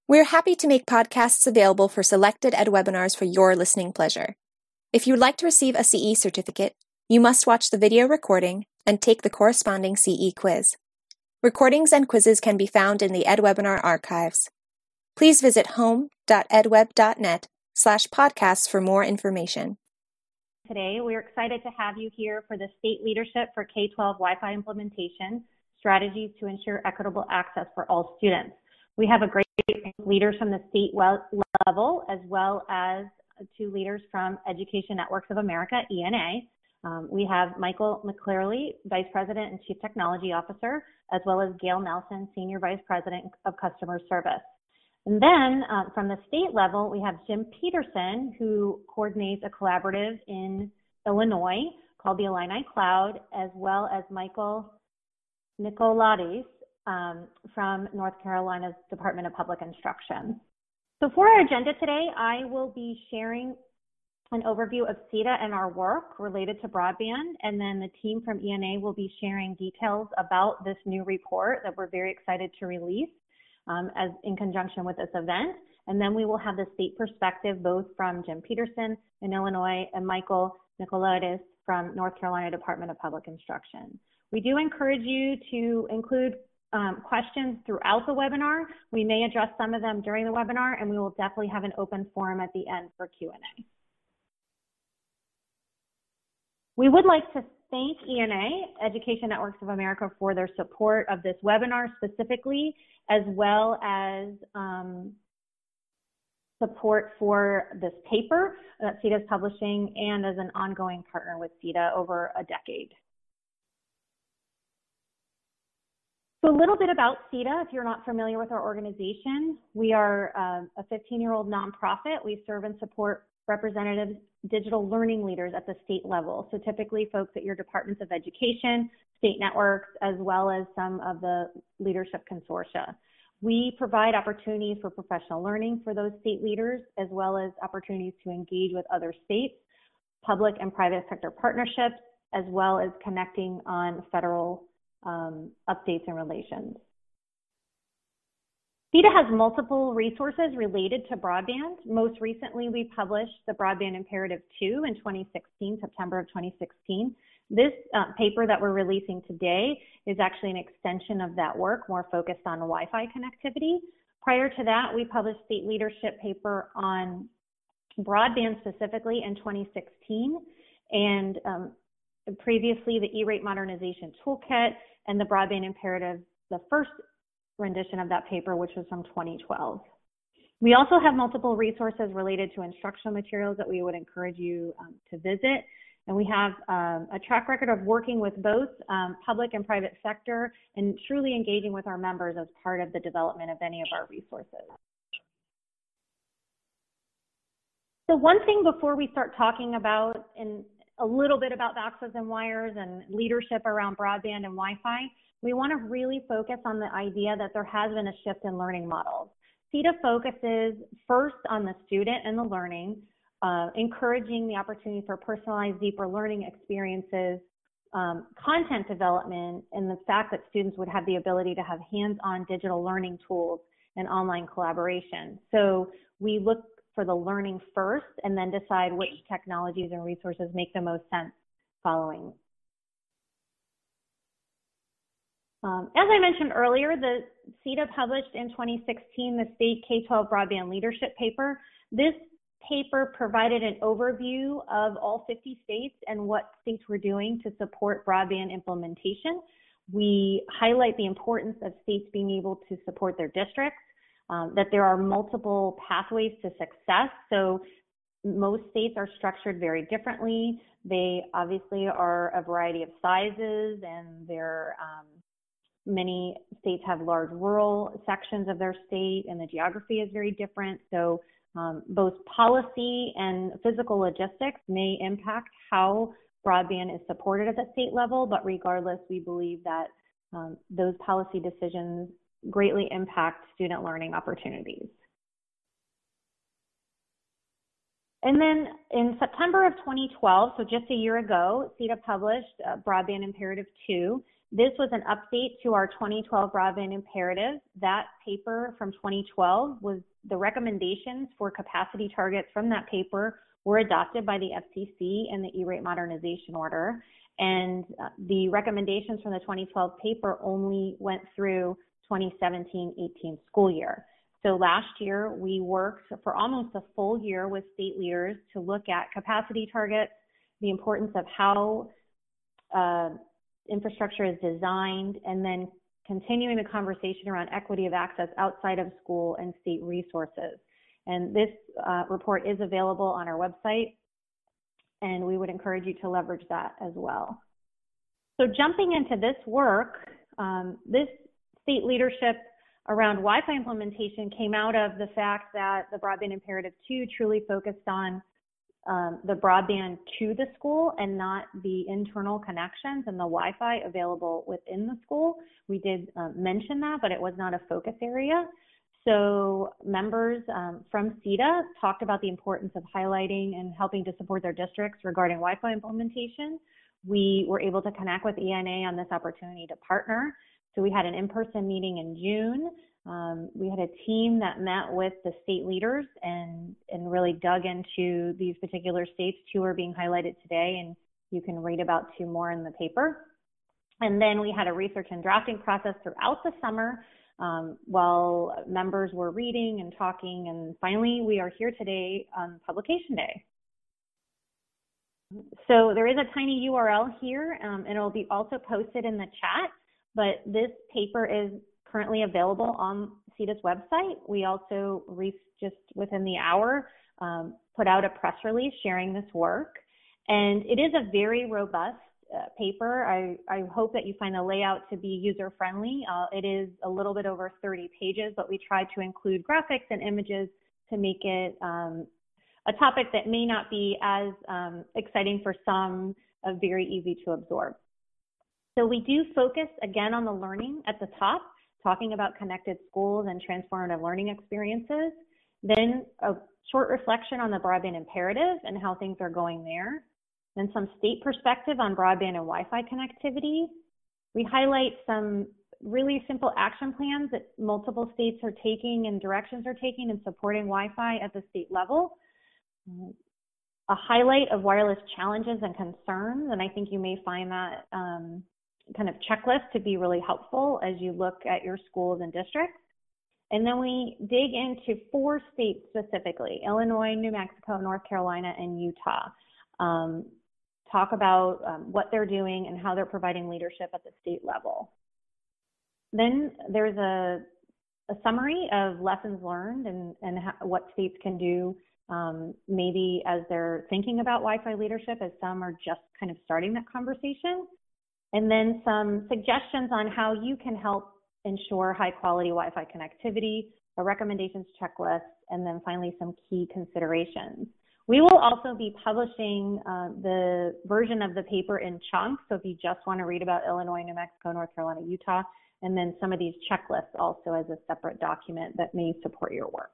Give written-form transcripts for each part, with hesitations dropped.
We're happy to make podcasts available for selected ed webinars for your listening pleasure. If you'd like to receive a CE certificate, you must watch the video recording and take the corresponding CE quiz. Recordings and quizzes can be found in the EdWebinar archives. Please visit home.edweb.net/podcasts for more information. Today, we're excited to have you here for the State Leadership for K-12 Wi-Fi Implementation, Strategies to Ensure Equitable Access for All Students. We have a great leaders from the state level, as well as two leaders from Education Networks of America, ENA. We have Michael McClearly, Vice President and Chief Technology Officer, as well as Gail Nelson, Senior Vice President of Customer Service. And then from the state level, we have Jim Peterson, who coordinates a collaborative in Illinois called the Illini Cloud, as well as Michael Nicolades from North Carolina's Department of Public Instruction. So for our agenda today, I will be sharing an overview of CETA and our work related to broadband, and then the team from ENA will be sharing details about this new report that we're very excited to release as in conjunction with this event. And then we will have the state perspective, both from Jim Peterson in Illinois and Michael Nicolades from North Carolina Department of Public Instruction. We do encourage you to include questions throughout the webinar. We may address some of them during the webinar, and we will definitely have an open forum at the end for Q&A. We would like to thank ENA, Education Networks of America, for their support of this webinar specifically, as well as support for this paper that CETA is publishing, and as an ongoing partner with CETA over a decade. So a little bit about CETA, if you're not familiar with our organization. We are a 15-year-old nonprofit. We serve and support representative digital learning leaders at the state level. So typically folks at your departments of education, state networks, as well as some of the leadership consortia. We provide opportunities for professional learning for those state leaders, as well as opportunities to engage with other states, public and private sector partnerships, as well as connecting on federal updates and relations. CETA has multiple resources related to broadband. Most recently, we published the Broadband Imperative 2 in 2016, September of 2016. This paper that we're releasing today is actually an extension of that work, more focused on Wi-Fi connectivity. Prior to that, we published state leadership paper on broadband specifically in 2016, and previously the E-Rate Modernization Toolkit and the Broadband Imperative, the first rendition of that paper, which was from 2012. We also have multiple resources related to instructional materials that we would encourage you to visit. And we have a track record of working with both public and private sector and truly engaging with our members as part of the development of any of our resources. So one thing before we start talking about a little bit about the access and wires and leadership around broadband and Wi-Fi, we want to really focus on the idea that there has been a shift in learning models. CETA focuses first on the student and the learning, encouraging the opportunity for personalized, deeper learning experiences, content development, and the fact that students would have the ability to have hands-on digital learning tools and online collaboration. So we look for the learning first and then decide which technologies and resources make the most sense following. As I mentioned earlier, the CETA published in 2016 the State K-12 Broadband Leadership Paper. This paper provided an overview of all 50 states and what states were doing to support broadband implementation. We highlight the importance of states being able to support their districts, that there are multiple pathways to success. So most states are structured very differently. They obviously are a variety of sizes, and many states have large rural sections of their state, and the geography is very different. So both policy and physical logistics may impact how broadband is supported at the state level, but regardless, we believe that those policy decisions greatly impact student learning opportunities. And then in September of 2012, so just a year ago, CETA published Broadband Imperative 2, This was an update to our 2012 broadband imperative. That paper from 2012 was the recommendations for capacity targets from that paper were adopted by the FCC and the E-rate modernization order. And the recommendations from the 2012 paper only went through 2017-18 school year. So last year, we worked for almost a full year with state leaders to look at capacity targets, the importance of how infrastructure is designed, and then continuing the conversation around equity of access outside of school and state resources. And this report is available on our website, and we would encourage you to leverage that as well. So jumping into this work, this state leadership around Wi-Fi implementation came out of the fact that the Broadband Imperative 2 truly focused on the broadband to the school and not the internal connections and the Wi-Fi available within the school. We did mention that, but it was not a focus area. So members from CETA talked about the importance of highlighting and helping to support their districts regarding Wi-Fi implementation. We were able to connect with ENA on this opportunity to partner. So we had an in-person meeting in June. We had a team that met with the state leaders and really dug into these particular states. 2 are being highlighted today, and you can read about 2 more in the paper. And then we had a research and drafting process throughout the summer while members were reading and talking. And finally, we are here today on publication day. So there is a tiny URL here, and it'll be also posted in the chat, but this paper is currently available on CETA's website. We also just within the hour put out a press release sharing this work. And it is a very robust paper. I hope that you find the layout to be user-friendly. It is a little bit over 30 pages, but we tried to include graphics and images to make it a topic that may not be as exciting for some, very easy to absorb. So we do focus, again, on the learning at the top, talking about connected schools and transformative learning experiences. Then a short reflection on the broadband imperative and how things are going there. Then some state perspective on broadband and Wi-Fi connectivity. We highlight some really simple action plans that multiple states are taking and directions are taking in supporting Wi-Fi at the state level. A highlight of wireless challenges and concerns, and I think you may find that kind of checklist to be really helpful as you look at your schools and districts. And then we dig into 4 states specifically: Illinois, New Mexico, North Carolina, and Utah. Talk about what they're doing and how they're providing leadership at the state level. Then there's a summary of lessons learned and what states can do maybe as they're thinking about Wi-Fi leadership, as some are just kind of starting that conversation. And then some suggestions on how you can help ensure high quality Wi-Fi connectivity, a recommendations checklist, and then finally some key considerations. We will also be publishing the version of the paper in chunks. So if you just want to read about Illinois, New Mexico, North Carolina, Utah, and then some of these checklists also as a separate document that may support your work.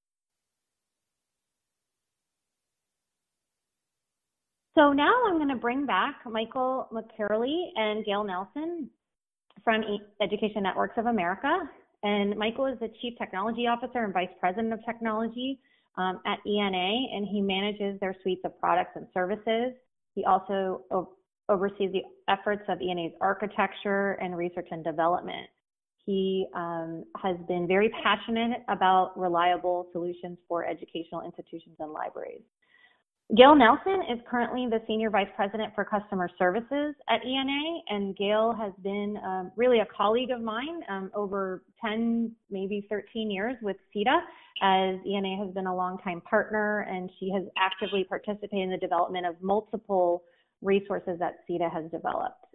So now I'm going to bring back Michael McCurley and Gail Nelson from Education Networks of America. And Michael is the Chief Technology Officer and Vice President of Technology at ENA, and he manages their suites of products and services. He also oversees the efforts of ENA's architecture and research and development. He has been very passionate about reliable solutions for educational institutions and libraries. Gail Nelson is currently the Senior Vice President for Customer Services at ENA, and Gail has been really a colleague of mine over 10, maybe 13 years with CETA, as ENA has been a longtime partner, and she has actively participated in the development of multiple resources that CETA has developed.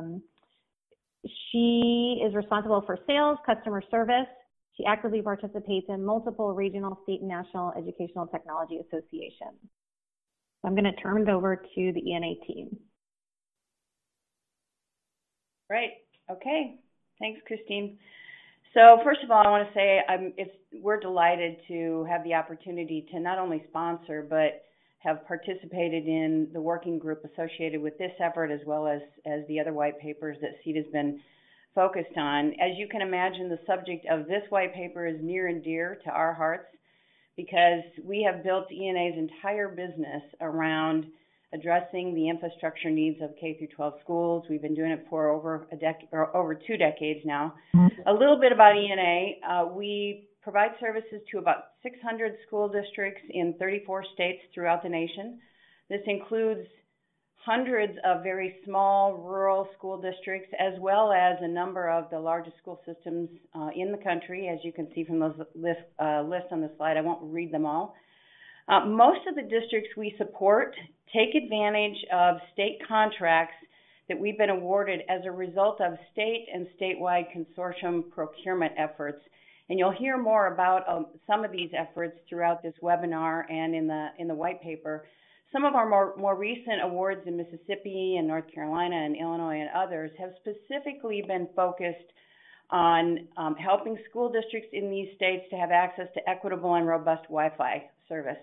She is responsible for sales, customer service. She actively participates in multiple regional, state, and national educational technology associations. I'm going to turn it over to the ENA team. Right. Okay. Thanks, Christine. So first of all, I want to say we're delighted to have the opportunity to not only sponsor, but have participated in the working group associated with this effort, as well as the other white papers that CETA has been focused on. As you can imagine, the subject of this white paper is near and dear to our hearts because we have built ENA's entire business around addressing the infrastructure needs of K through 12 schools. We've been doing it for over 2 decades now. A little bit about ENA. We provide services to about 600 school districts in 34 states throughout the nation. This includes hundreds of very small rural school districts, as well as a number of the largest school systems in the country, as you can see from those lists on the slide. I won't read them all. Most of the districts we support take advantage of state contracts that we've been awarded as a result of state and statewide consortium procurement efforts. And you'll hear more about some of these efforts throughout this webinar and in the white paper. Some of our more recent awards in Mississippi and North Carolina and Illinois and others have specifically been focused on helping school districts in these states to have access to equitable and robust Wi-Fi service.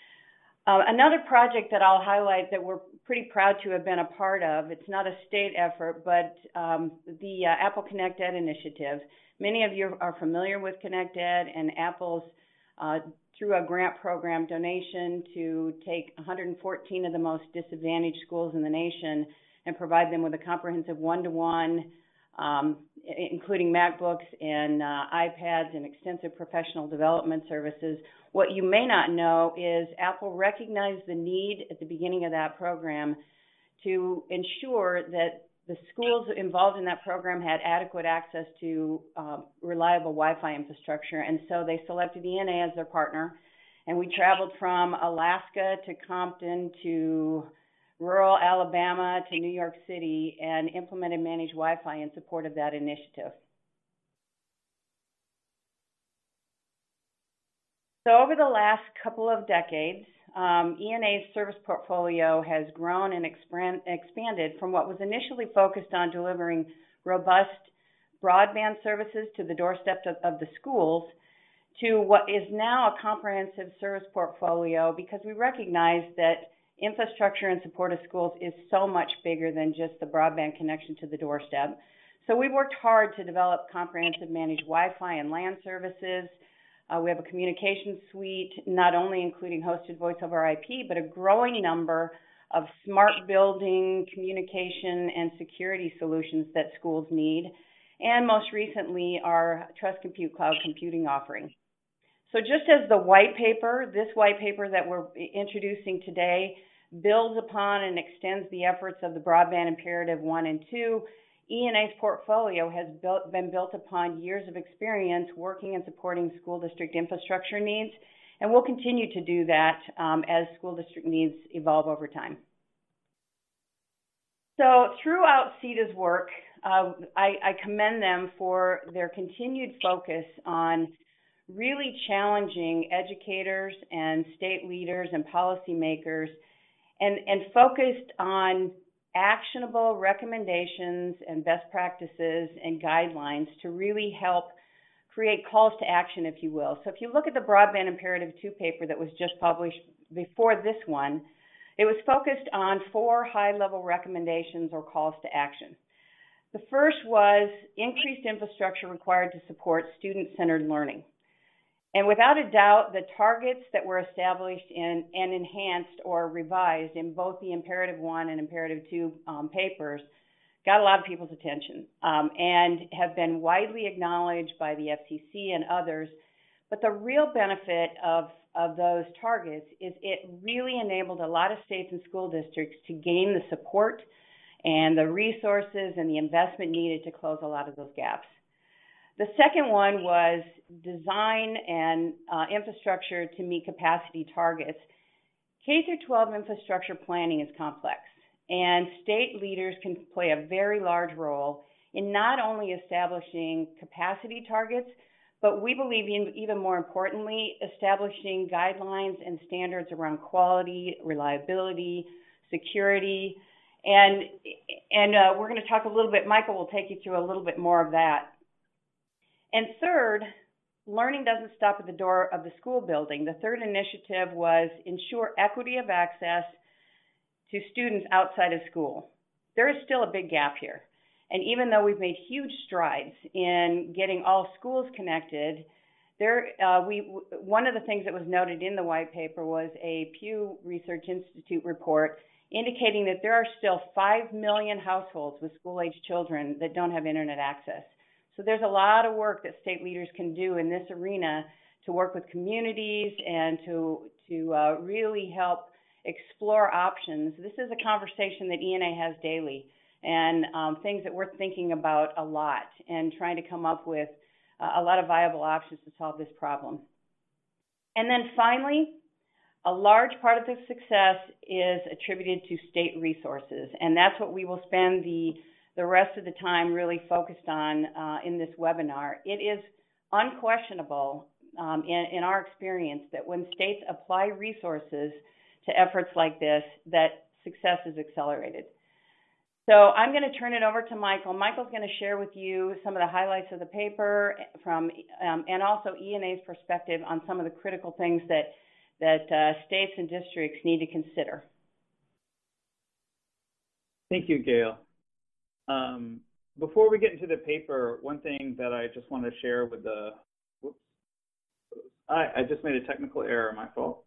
Another project that I'll highlight that we're pretty proud to have been a part of, it's not a state effort, but the Apple ConnectEd initiative. Many of you are familiar with ConnectEd and Apple's through a grant program donation to take 114 of the most disadvantaged schools in the nation and provide them with a comprehensive one-to-one, including MacBooks and iPads and extensive professional development services. What you may not know is Apple recognized the need at the beginning of that program to ensure that the schools involved in that program had adequate access to reliable Wi-Fi infrastructure, and so they selected ENA as their partner. And we traveled from Alaska to Compton to rural Alabama to New York City and implemented managed Wi-Fi in support of that initiative. So over the last couple of decades, ENA's service portfolio has grown and expanded from what was initially focused on delivering robust broadband services to the doorstep of the schools to what is now a comprehensive service portfolio, because we recognize that infrastructure in support of schools is so much bigger than just the broadband connection to the doorstep. So we worked hard to develop comprehensive managed Wi-Fi and LAN services. We have a communication suite, not only including hosted voice over IP, but a growing number of smart building, communication, and security solutions that schools need. And most recently, our Trust Compute Cloud Computing offering. So just as the white paper, this white paper that we're introducing today builds upon and extends the efforts of the Broadband Imperative 1 and 2, ENA's portfolio has been built upon years of experience working and supporting school district infrastructure needs, and we'll continue to do that as school district needs evolve over time. So throughout CETA's work, I commend them for their continued focus on really challenging educators and state leaders and policymakers and focused on actionable recommendations and best practices and guidelines to really help create calls to action, if you will. So if you look at the Broadband Imperative 2 paper that was just published before this one, it was focused on 4 high-level recommendations or calls to action. The first was increased infrastructure required to support student-centered learning. And without a doubt, the targets that were established and enhanced or revised in both the Imperative 1 and Imperative 2 papers got a lot of people's attention and have been widely acknowledged by the FCC and others. But the real benefit of those targets is it really enabled a lot of states and school districts to gain the support and the resources and the investment needed to close a lot of those gaps. The second one was design and infrastructure to meet capacity targets. K through 12 infrastructure planning is complex, and state leaders can play a very large role in not only establishing capacity targets, but we believe even more importantly, establishing guidelines and standards around quality, reliability, security, and we're going to talk a little bit, Michael will take you through a little bit more of that. And third, learning doesn't stop at the door of the school building. The third initiative was ensure equity of access to students outside of school. There is still a big gap here. And even though we've made huge strides in getting all schools connected, one of the things that was noted in the white paper was a Pew Research Institute report indicating that there are still 5 million households with school-age children that don't have internet access. So there's a lot of work that state leaders can do in this arena to work with communities and to really help explore options. This is a conversation that ENA has daily, and things that we're thinking about a lot and trying to come up with a lot of viable options to solve this problem. And then finally, a large part of the success is attributed to state resources, and that's what we will spend the rest of the time really focused on in this webinar. It is unquestionable in our experience that when states apply resources to efforts like this, that success is accelerated. So I'm going to turn it over to Michael. Michael's going to share with you some of the highlights of the paper from, and also ENA's perspective on some of the critical things that states and districts need to consider. Thank you, Gail. Before we get into the paper, one thing that I just want to share with I just made a technical error, my fault.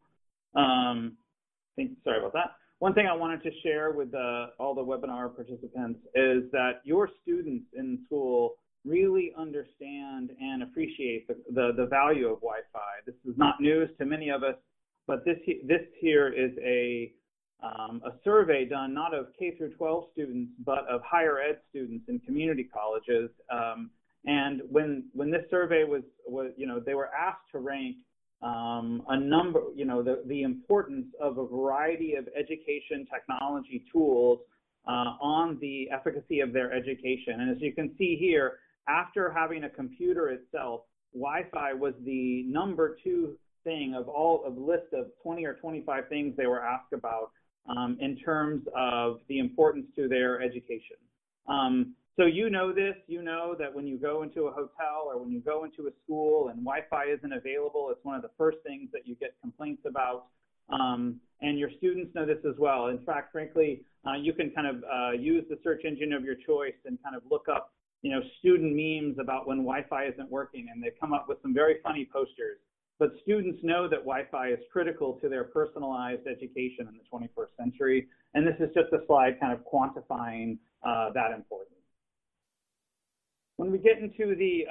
Sorry about that. One thing I wanted to share with all the webinar participants is that your students in school really understand and appreciate the value of Wi-Fi. This is not news to many of us, but this here is a survey done not of K through 12 students, but of higher ed students in community colleges. And when this survey was they were asked to rank a number, the importance of a variety of education technology tools on the efficacy of their education. And as you can see here, after having a computer itself, Wi-Fi was the number 2 thing of list of 20 or 25 things they were asked about in terms of the importance to their education. So you know that when you go into a hotel or when you go into a school and Wi-Fi isn't available, it's one of the first things that you get complaints about. And your students know this as well. In fact, frankly, you can kind of use the search engine of your choice and kind of look up, student memes about when Wi-Fi isn't working, and they come up with some very funny posters. But students know that Wi-Fi is critical to their personalized education in the 21st century. And this is just a slide kind of quantifying that importance. When we get into the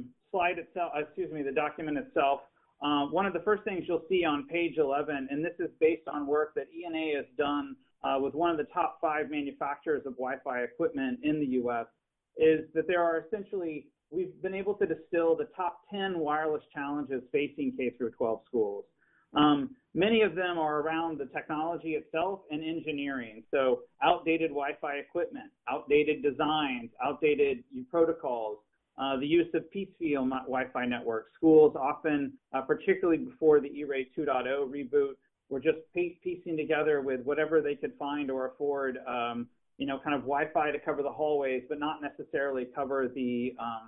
the document itself, one of the first things you'll see on page 11, and this is based on work that ENA has done with one of the top 5 manufacturers of Wi-Fi equipment in the U.S., is that there are essentially, we've been able to distill the top 10 wireless challenges facing K through 12 schools. Many of them are around the technology itself and engineering. So outdated Wi-Fi equipment, outdated designs, outdated protocols, the use of piecemeal Wi-Fi networks. Schools often, particularly before the E-Rate 2.0 reboot, were just piecing together with whatever they could find or afford, kind of Wi-Fi to cover the hallways, but not necessarily cover the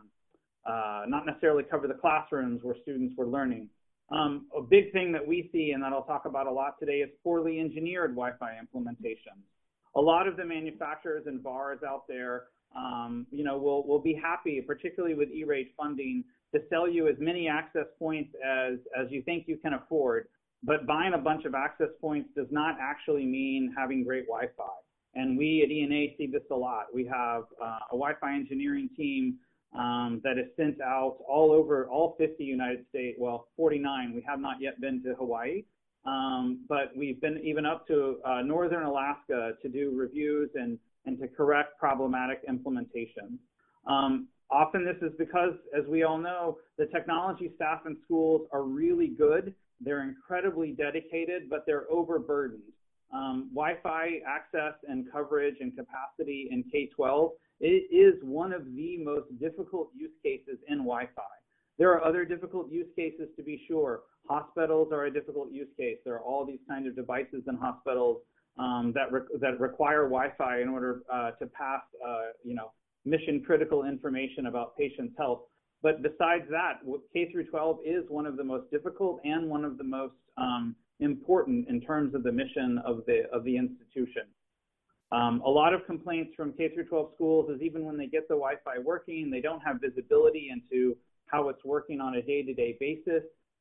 classrooms where students were learning. A big thing that we see, and that I'll talk about a lot today, is poorly engineered Wi-Fi implementations. A lot of the manufacturers and VARs out there, will be happy, particularly with E-Rate funding, to sell you as many access points as you think you can afford. But buying a bunch of access points does not actually mean having great Wi-Fi. And we at ENA see this a lot. We have a Wi-Fi engineering team that is sent out all over all 50 United States, well, 49. We have not yet been to Hawaii, but we've been even up to northern Alaska to do reviews and to correct problematic implementation. Often this is because, as we all know, the technology staff in schools are really good. They're incredibly dedicated, but they're overburdened. Wi-Fi access and coverage and capacity in K-12 is one of the most difficult use cases in Wi-Fi. There are other difficult use cases, to be sure. Hospitals are a difficult use case. There are all these kinds of devices in hospitals that require Wi-Fi in order to pass, mission-critical information about patients' health. But besides that, K through 12 is one of the most difficult and one of the most important in terms of the mission of the institution. A lot of complaints from K through 12 schools is even when they get the Wi-Fi working, they don't have visibility into how it's working on a day-to-day basis.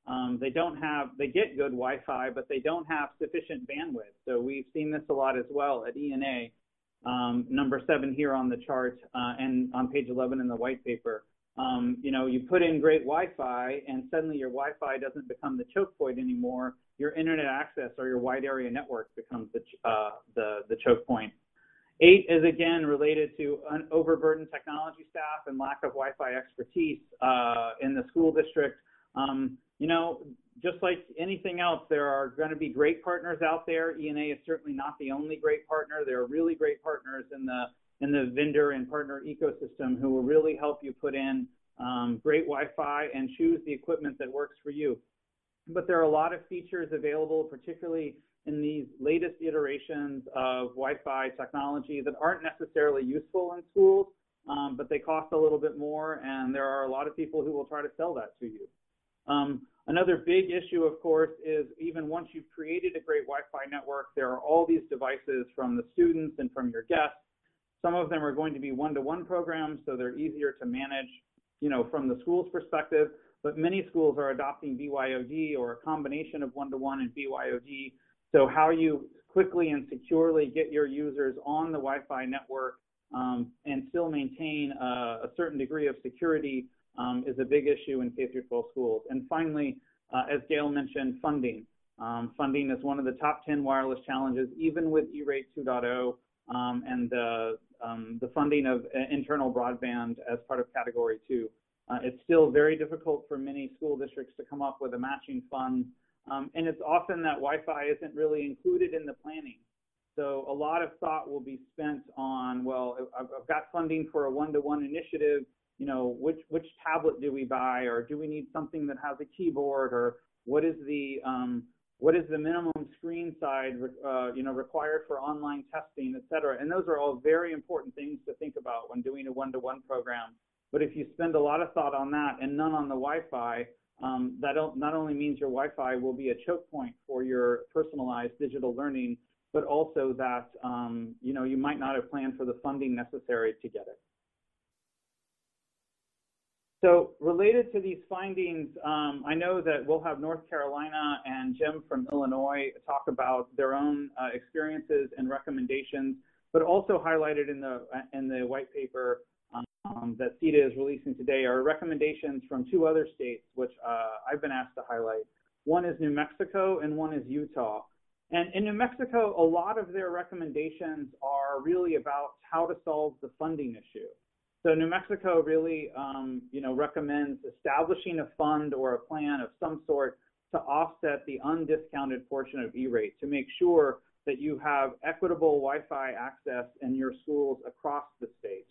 They get good Wi-Fi, but they don't have sufficient bandwidth. So we've seen this a lot as well at ENA, number 7 here on the chart, and on page 11 in the white paper. You put in great Wi-Fi and suddenly your Wi-Fi doesn't become the choke point anymore. Your internet access or your wide area network becomes the choke point. 8 is again related to overburdened technology staff and lack of Wi-Fi expertise in the school district. Just like anything else, there are going to be great partners out there. ENA is certainly not the only great partner. There are really great partners in the vendor and partner ecosystem who will really help you put in great Wi-Fi and choose the equipment that works for you. But there are a lot of features available, particularly in these latest iterations of Wi-Fi technology that aren't necessarily useful in schools, but they cost a little bit more, and there are a lot of people who will try to sell that to you. Another big issue, of course, is even once you've created a great Wi-Fi network, there are all these devices from the students and from your guests. Some of them are going to be one-to-one programs, so they're easier to manage, from the school's perspective. But many schools are adopting BYOD or a combination of one-to-one and BYOD. So how you quickly and securely get your users on the Wi-Fi network and still maintain a certain degree of security is a big issue in K through 12 schools. And finally, as Gail mentioned, funding. Funding is one of the top 10 wireless challenges, even with E-Rate 2.0 and the funding of internal broadband as part of Category 2. It's still very difficult for many school districts to come up with a matching fund, and it's often that Wi-Fi isn't really included in the planning. So a lot of thought will be spent on, well, I've got funding for a one-to-one initiative, which tablet do we buy, or do we need something that has a keyboard, or what is the minimum screen size required for online testing, et cetera. And those are all very important things to think about when doing a one-to-one program. But if you spend a lot of thought on that and none on the Wi-Fi, that not only means your Wi-Fi will be a choke point for your personalized digital learning, but also that you might not have planned for the funding necessary to get it. So related to these findings, I know that we'll have North Carolina and Jim from Illinois talk about their own experiences and recommendations, but also highlighted in the white paper that CETA is releasing today are recommendations from 2 other states, which I've been asked to highlight. One is New Mexico and one is Utah. And in New Mexico, a lot of their recommendations are really about how to solve the funding issue. So New Mexico really, recommends establishing a fund or a plan of some sort to offset the undiscounted portion of E-Rate to make sure that you have equitable Wi-Fi access in your schools across the state.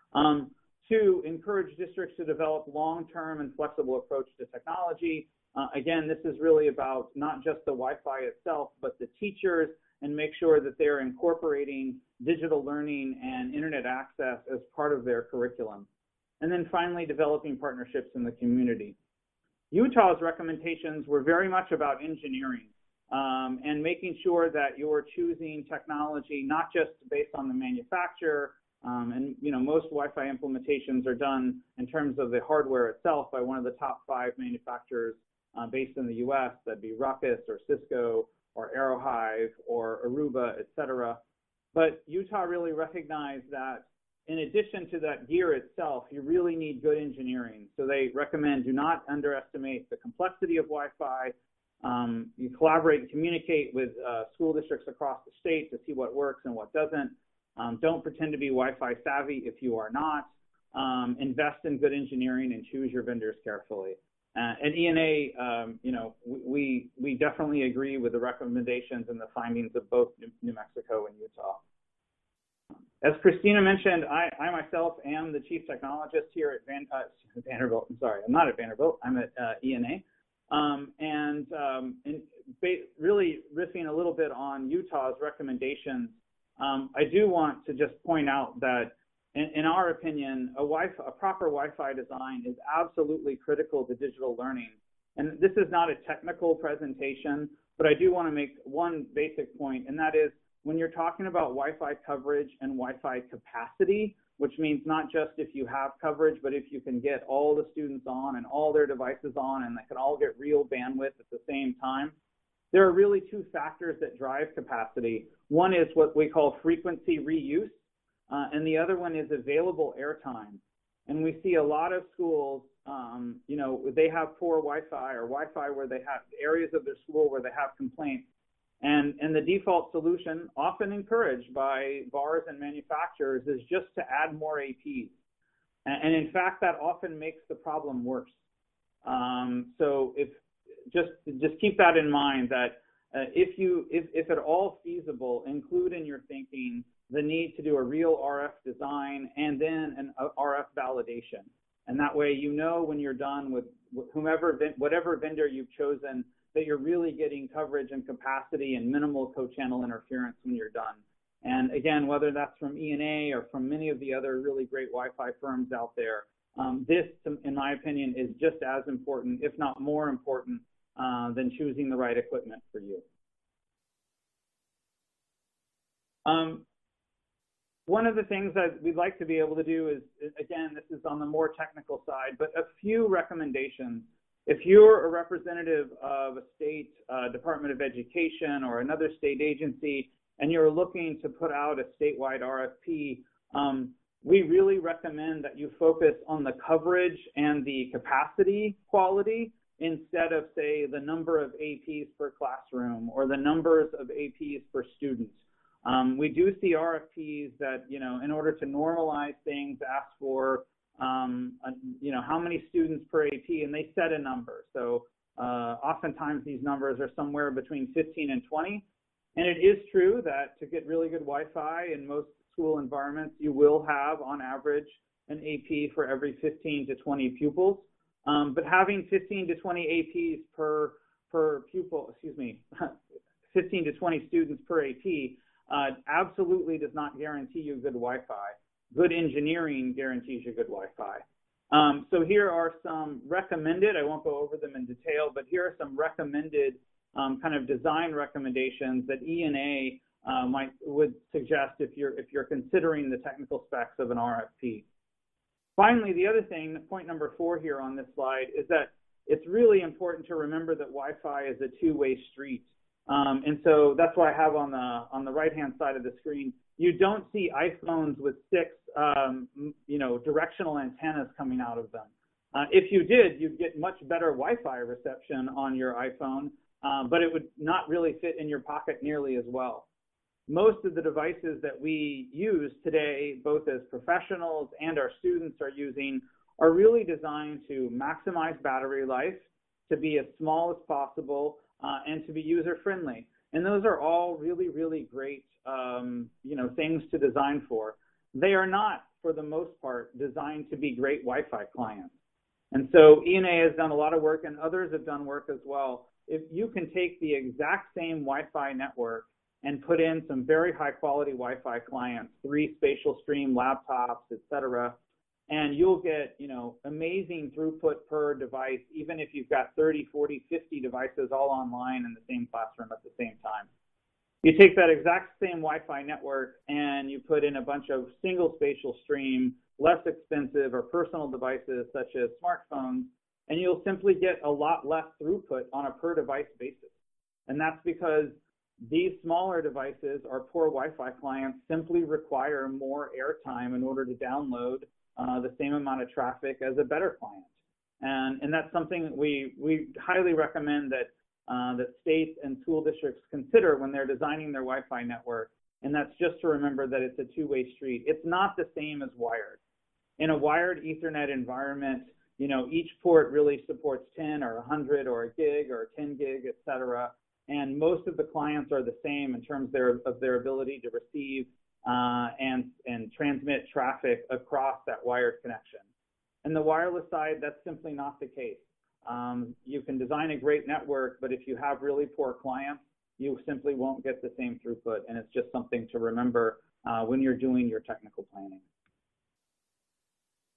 2, encourage districts to develop long-term and flexible approach to technology. Again, this is really about not just the Wi-Fi itself, but the teachers, and make sure that they're incorporating digital learning and internet access as part of their curriculum. And then finally, developing partnerships in the community. Utah's recommendations were very much about engineering and making sure that you're choosing technology not just based on the manufacturer, and most Wi-Fi implementations are done in terms of the hardware itself by one of the top 5 manufacturers based in the US. That'd be Ruckus or Cisco or Aerohive or Aruba, et cetera. But Utah really recognized that in addition to that gear itself, you really need good engineering. So they recommend do not underestimate the complexity of Wi-Fi. You collaborate and communicate with school districts across the state to see what works and what doesn't. Don't pretend to be Wi-Fi savvy if you are not. Invest in good engineering and choose your vendors carefully. At ENA, we definitely agree with the recommendations and the findings of both New Mexico and Utah. As Christina mentioned, I myself am the chief technologist here at Vanderbilt. I'm sorry, I'm not at Vanderbilt. I'm at ENA. Really riffing a little bit on Utah's recommendations, I do want to just point out that in our opinion, a proper Wi-Fi design is absolutely critical to digital learning. And this is not a technical presentation, but I do want to make one basic point, and that is when you're talking about Wi-Fi coverage and Wi-Fi capacity, which means not just if you have coverage, but if you can get all the students on and all their devices on and they can all get real bandwidth at the same time, there are really two factors that drive capacity. One is what we call frequency reuse, and the other one is available airtime. And we see a lot of schools, they have poor Wi-Fi or Wi-Fi where they have areas of their school where they have complaints. And the default solution, often encouraged by VARs and manufacturers, is just to add more APs. And in fact, that often makes the problem worse. So just keep that in mind, that if at all feasible, include in your thinking the need to do a real RF design and then an RF validation. And that way, when you're done with whatever vendor you've chosen, that you're really getting coverage and capacity and minimal co-channel interference when you're done. And again, whether that's from ENA or from many of the other really great Wi-Fi firms out there, this, in my opinion, is just as important, if not more important, than choosing the right equipment for you. One of the things that we'd like to be able to do is, again, this is on the more technical side, but a few recommendations. If you're a representative of a state Department of Education or another state agency and you're looking to put out a statewide RFP, we really recommend that you focus on the coverage and the capacity quality instead of, say, the number of APs per classroom or the numbers of APs per student. We do see RFPs that, in order to normalize things, ask for, how many students per AP, and they set a number. So oftentimes these numbers are somewhere between 15 and 20. And it is true that to get really good Wi-Fi in most school environments, you will have, on average, an AP for every 15 to 20 pupils. But having 15 to 20 APs per pupil, 15 to 20 students per AP absolutely does not guarantee you good Wi-Fi. Good engineering guarantees you good Wi-Fi. So here are some recommended, I won't go over them in detail, but here are some recommended kind of design recommendations that ENA would suggest if you're considering the technical specs of an RFP. Finally, the other thing, point number 4 here on this slide, is that it's really important to remember that Wi-Fi is a two-way street. And so that's why I have on the right-hand side of the screen, you don't see iPhones with 6, directional antennas coming out of them. If you did, you'd get much better Wi-Fi reception on your iPhone, but it would not really fit in your pocket nearly as well. Most of the devices that we use today, both as professionals and our students are using, are really designed to maximize battery life, to be as small as possible, and to be user-friendly. And those are all really, really great, things to design for. They are not, for the most part, designed to be great Wi-Fi clients. And so ENA has done a lot of work, and others have done work as well. If you can take the exact same Wi-Fi network and put in some very high-quality Wi-Fi clients, 3 spatial stream laptops, et cetera, and you'll get, amazing throughput per device, even if you've got 30, 40, 50 devices all online in the same classroom at the same time. You take that exact same Wi-Fi network and you put in a bunch of single spatial stream, less expensive or personal devices such as smartphones, and you'll simply get a lot less throughput on a per device basis. And that's because these smaller devices or poor Wi-Fi clients simply require more airtime in order to download the same amount of traffic as a better client. And that's something we highly recommend that states and school districts consider when they're designing their Wi-Fi network. And that's just to remember that it's a two-way street. It's not the same as wired. In a wired Ethernet environment, each port really supports 10 or 100 or a gig or 10 gig, et cetera. And most of the clients are the same in terms of their ability to receive and transmit traffic across that wired connection. And the wireless side, that's simply not the case. You can design a great network, but if you have really poor clients, you simply won't get the same throughput. And it's just something to remember when you're doing your technical planning.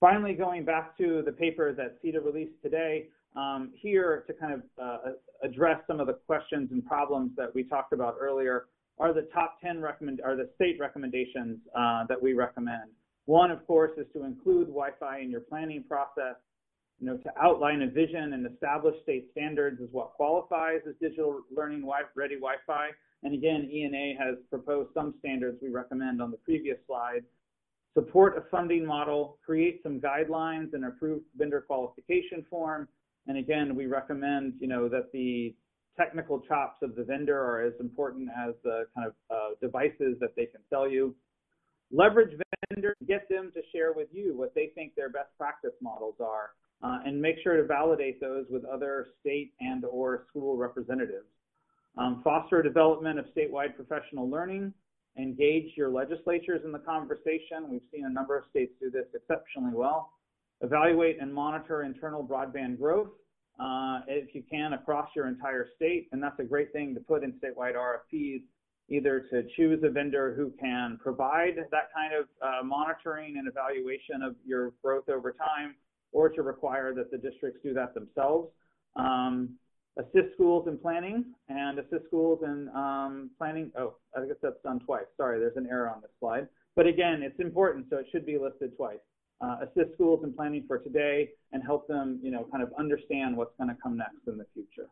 Finally, going back to the paper that CETA released today, here to kind of address some of the questions and problems that we talked about earlier are the top 10 the state recommendations that we recommend. One, of course, is to include Wi-Fi in your planning process. To outline a vision and establish state standards is what qualifies as digital learning ready Wi-Fi. And again, ENA has proposed some standards we recommend on the previous slide. Support a funding model, create some guidelines and approved vendor qualification form. And again, we recommend, that the technical chops of the vendor are as important as the kind of devices that they can sell you. Leverage vendors, get them to share with you what they think their best practice models are. And make sure to validate those with other state and or school representatives. Foster development of statewide professional learning. Engage your legislatures in the conversation. We've seen a number of states do this exceptionally well. Evaluate and monitor internal broadband growth, if you can, across your entire state. And that's a great thing to put in statewide RFPs, either to choose a vendor who can provide that kind of monitoring and evaluation of your growth over time, or to require that the districts do that themselves. Assist schools in planning and assist schools in planning. Oh, I guess that's done twice. Sorry, there's an error on this slide. But again, it's important, so it should be listed twice. Assist schools in planning for today and help them, kind of understand what's going to come next in the future.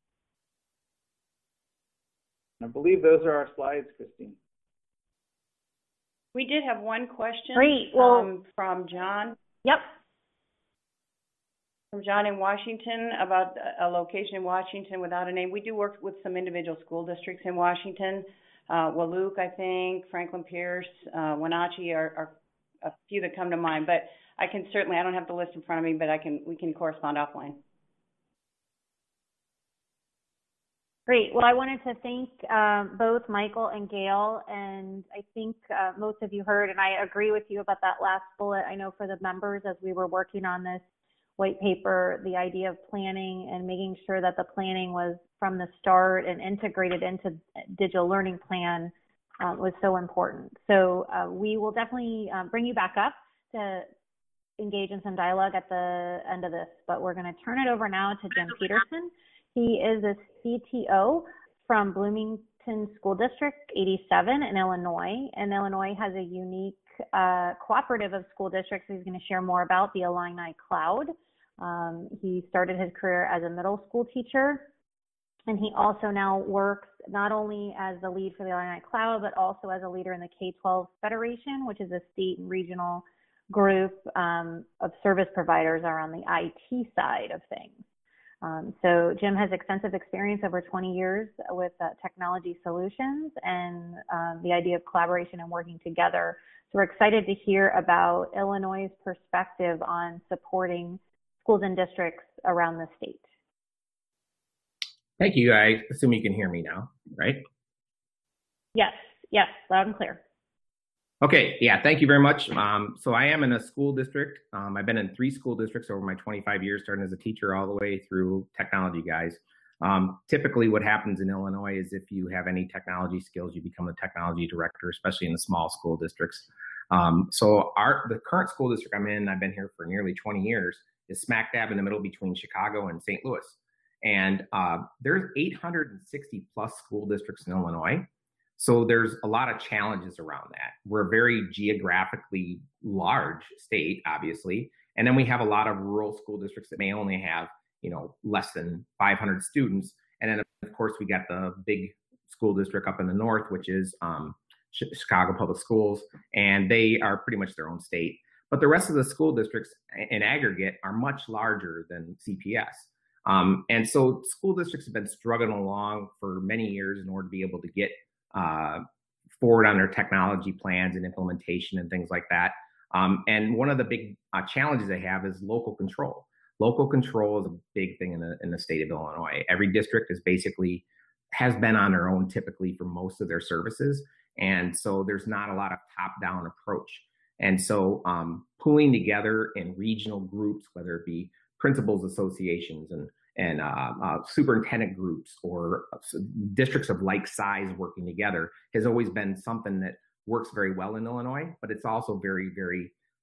And I believe those are our slides, Christine. We did have one question. Great. Well, from John. Yep. From John in Washington about a location in Washington without a name. We do work with some individual school districts in Washington. Wahluke, I think, Franklin Pierce, Wenatchee are a few that come to mind. But I can certainly, I don't have the list in front of me, but we can correspond offline. Great. Well, I wanted to thank both Michael and Gail, and I think most of you heard, and I agree with you about that last bullet. I know for the members, as we were working on this white paper, the idea of planning and making sure that the planning was from the start and integrated into digital learning plan was so important. So we will definitely bring you back up to engage in some dialogue at the end of this, but we're going to turn it over now to Jim Peterson. He is a CTO from Bloomington School District 87 in Illinois, and Illinois has a unique cooperative of school districts he's going to share more about, the Illini Cloud. He started his career as a middle school teacher, and he also now works not only as the lead for the Illini Cloud, but also as a leader in the K-12 Federation, which is a state and regional group of service providers are on the IT side of things. So Jim has extensive experience over 20 years with technology solutions and the idea of collaboration and working together. So we're excited to hear about Illinois' perspective on supporting schools and districts around the state. Thank you. I assume you can hear me now, right? Yes, loud and clear. Okay, yeah, thank you very much. So I am in a school district. I've been in 3 school districts over my 25 years, starting as a teacher all the way through technology guys. Typically what happens in Illinois is if you have any technology skills, you become a technology director, especially in the small school districts. So the current school district I'm in, I've been here for nearly 20 years, is smack dab in the middle between Chicago and St. Louis. And there's 860 plus school districts in Illinois. So there's a lot of challenges around that. We're a very geographically large state, obviously. And then we have a lot of rural school districts that may only have, less than 500 students. And then, of course, we got the big school district up in the north, which is Chicago Public Schools. And they are pretty much their own state. But the rest of the school districts in aggregate are much larger than CPS. And so school districts have been struggling along for many years in order to be able to get forward on their technology plans and implementation and things like that. And one of the big challenges they have is local control. Local control is a big thing in the state of Illinois. Every district has been on their own typically for most of their services. And so there's not a lot of top-down approach. And so pulling together in regional groups, whether it be principals associations and superintendent groups or districts of like size working together has always been something that works very well in Illinois, but it's also very, very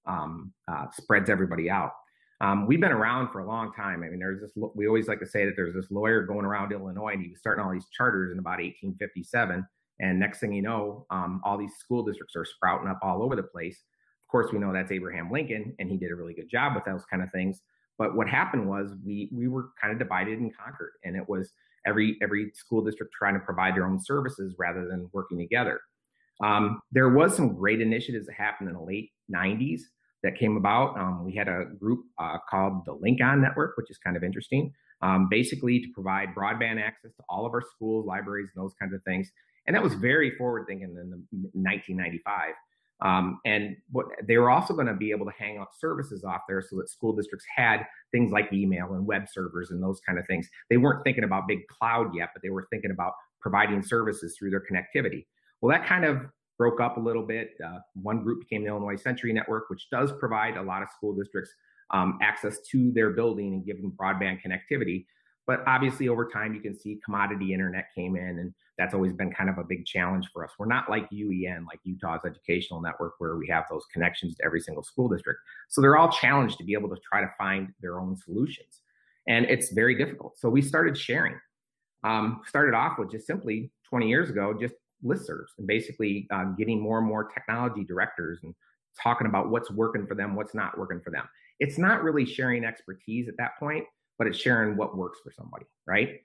spreads everybody out. We've been around for a long time. I mean, we always like to say that there's this lawyer going around Illinois, and he was starting all these charters in about 1857. And next thing you know, all these school districts are sprouting up all over the place. Of course, we know that's Abraham Lincoln, and he did a really good job with those kind of things. But what happened was we were kind of divided and conquered, and it was every school district trying to provide their own services rather than working together. There was some great initiatives that happened in the late 90s that came about. We had a group called the Link-On Network, which is kind of interesting, basically to provide broadband access to all of our schools, libraries, and those kinds of things. And that was very forward-thinking in 1995. And they were also going to be able to hang out services off there so that school districts had things like email and web servers and those kind of things. They weren't thinking about big cloud yet, but they were thinking about providing services through their connectivity. Well, that kind of broke up a little bit. One group became the Illinois Century Network, which does provide a lot of school districts access to their building and give them broadband connectivity. But obviously, over time, you can see commodity internet came in, and that's always been kind of a big challenge for us. We're not like UEN, like Utah's Educational Network, where we have those connections to every single school district. So they're all challenged to be able to try to find their own solutions. And it's very difficult. So we started sharing. Started off with just simply 20 years ago, just listservs, and basically getting more and more technology directors and talking about what's working for them, what's not working for them. It's not really sharing expertise at that point, but it's sharing what works for somebody, right?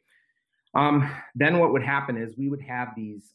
Then what would happen is we would have these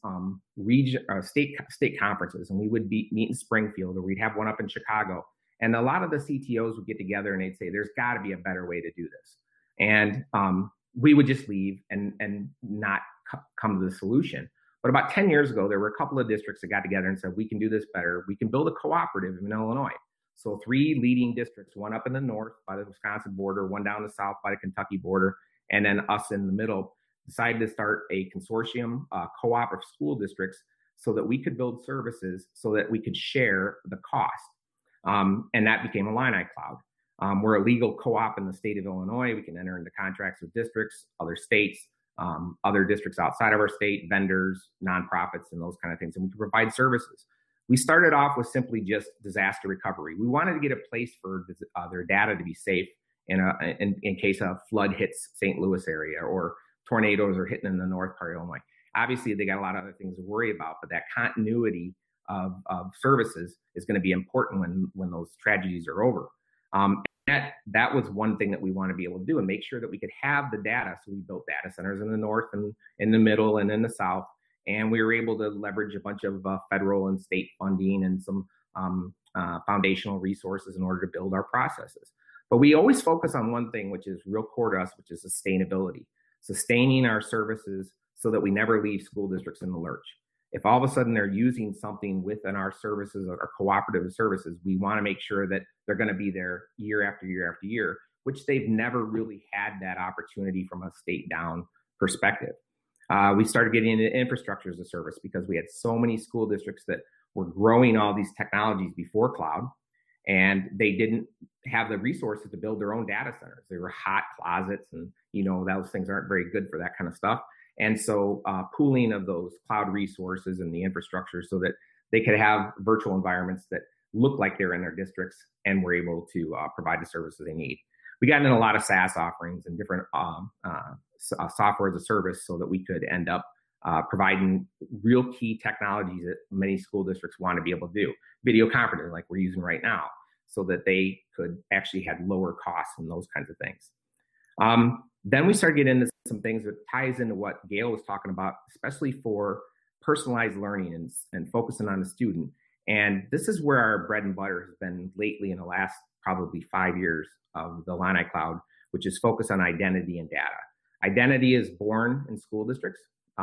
state conferences, and we would meet in Springfield, or we'd have one up in Chicago. And a lot of the CTOs would get together and they'd say, there's got to be a better way to do this. And we would just leave and not come to the solution. But about 10 years ago, there were a couple of districts that got together and said, we can do this better. We can build a cooperative in Illinois. So 3 leading districts, one up in the north by the Wisconsin border, one down the south by the Kentucky border, and then us in the middle, decided to start a consortium, co-op of school districts, so that we could build services so that we could share the cost. And that became Illini Cloud. We're a legal co-op in the state of Illinois. We can enter into contracts with districts, other states, other districts outside of our state, vendors, nonprofits, and those kind of things. And we can provide services. We started off with simply just disaster recovery. We wanted to get a place for their data to be safe in case a flood hits St. Louis area or tornadoes are hitting in the north part of Illinois. Obviously, they got a lot of other things to worry about, but that continuity of services is going to be important when those tragedies are over. That was one thing that we want to be able to do, and make sure that we could have the data. So we built data centers in the north and in the middle and in the south. And we were able to leverage a bunch of federal and state funding and some foundational resources in order to build our processes. But we always focus on one thing, which is real core to us, which is sustainability. Sustaining our services so that we never leave school districts in the lurch. If all of a sudden they're using something within our services or cooperative services, we want to make sure that they're going to be there year after year after year, which they've never really had that opportunity from a state down perspective. We started getting into infrastructure as a service because we had so many school districts that were growing all these technologies before cloud, and they didn't have the resources to build their own data centers. They were hot closets, and those things aren't very good for that kind of stuff. And so pooling of those cloud resources and the infrastructure so that they could have virtual environments that look like they're in their districts and were able to provide the services they need. We got into a lot of SaaS offerings and different software as a service so that we could end up providing real key technologies that many school districts want to be able to do. Video conferencing like we're using right now, so that they could actually have lower costs and those kinds of things. Then we started getting into some things that ties into what Gail was talking about, especially for personalized learning and focusing on the student. And this is where our bread and butter has been lately in the last probably 5 years of the Illini Cloud, which is focused on identity and data. Identity is born in school districts,